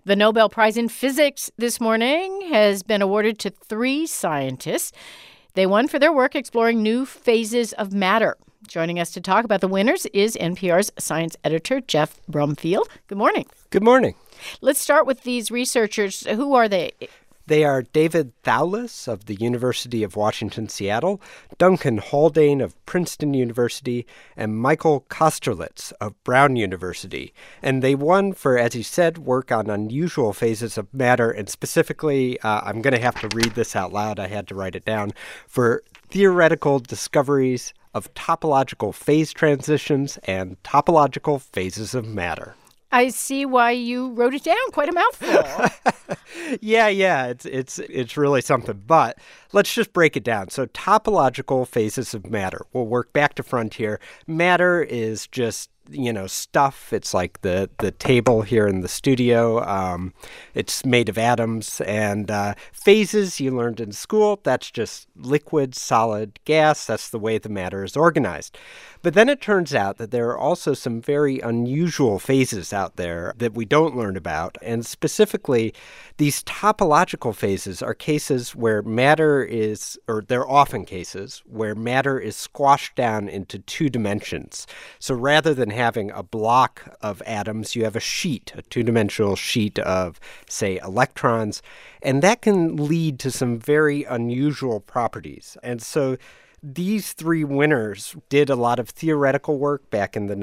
The Nobel Prize in Physics this morning has been awarded to 3 scientists. They won for their work exploring new phases of matter. Joining us to talk about the winners is NPR's science editor, Geoff Brumfiel. Good morning. Good morning. Let's start with these researchers. Who are they? They are David Thouless of the University of Washington, Seattle, Duncan Haldane of Princeton University, and Michael Kosterlitz of Brown University. And they won for, as you said, work on unusual phases of matter. And specifically, I'm going to have to read this out loud. I had to write it down. For theoretical discoveries of topological phase transitions and topological phases of matter. I see why you wrote it down. Quite a mouthful. Yeah. It's really something. But let's just break it down. So topological phases of matter. We'll work back to front here. Matter is just, stuff. It's like the table here in the studio. It's made of atoms. And phases you learned in school, that's just liquid, solid, gas. That's the way the matter is organized. But then it turns out that there are also some very unusual phases out there that we don't learn about. And specifically, these topological phases are cases where matter is, or they're often cases, where matter is squashed down into 2 dimensions. So rather than having a block of atoms, you have a sheet, a 2-dimensional sheet of, say, electrons. And that can lead to some very unusual properties. And so these 3 winners did a lot of theoretical work back in the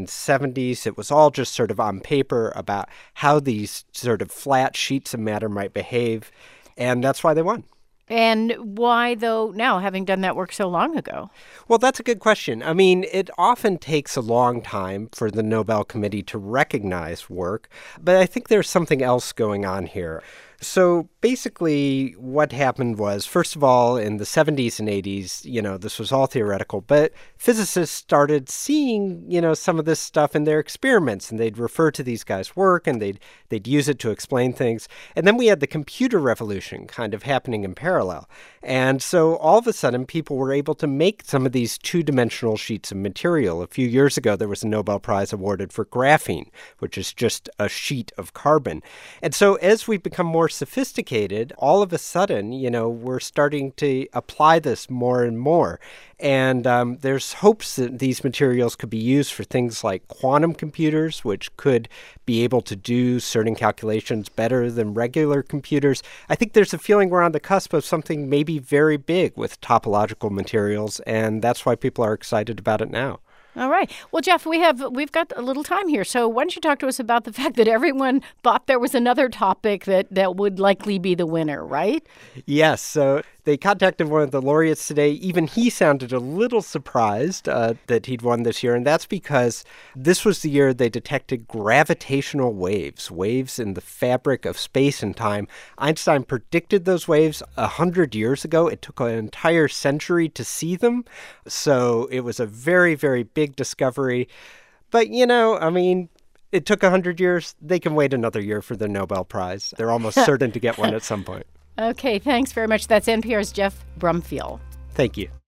1970s. It was all just sort of on paper about how these sort of flat sheets of matter might behave, and that's why they won. And why, though, now, having done that work so long ago? Well, that's a good question. I mean, it often takes a long time for the Nobel Committee to recognize work, but I think there's something else going on here. So basically what happened was, first of all, in the 70s and 80s, this was all theoretical, but physicists started seeing, some of this stuff in their experiments, and they'd refer to these guys' work, and they'd use it to explain things. And then we had the computer revolution kind of happening in parallel. And so all of a sudden, people were able to make some of these 2-dimensional sheets of material. A few years ago, there was a Nobel Prize awarded for graphene, which is just a sheet of carbon. And so as we become more sophisticated, all of a sudden, we're starting to apply this more and more. And there's hopes that these materials could be used for things like quantum computers, which could be able to do certain calculations better than regular computers. I think there's a feeling we're on the cusp of something maybe very big with topological materials, and that's why people are excited about it now. All right. Well, Geoff, we've got a little time here. So why don't you talk to us about the fact that everyone thought there was another topic that would likely be the winner, right? Yes. So they contacted one of the laureates today. Even he sounded a little surprised that he'd won this year. And that's because this was the year they detected gravitational waves in the fabric of space and time. Einstein predicted those waves 100 years ago. It took an entire century to see them. So it was a very, very big discovery. But, it took 100 years. They can wait another year for the Nobel Prize. They're almost certain to get one at some point. Okay, thanks very much. That's NPR's Geoff Brumfiel. Thank you.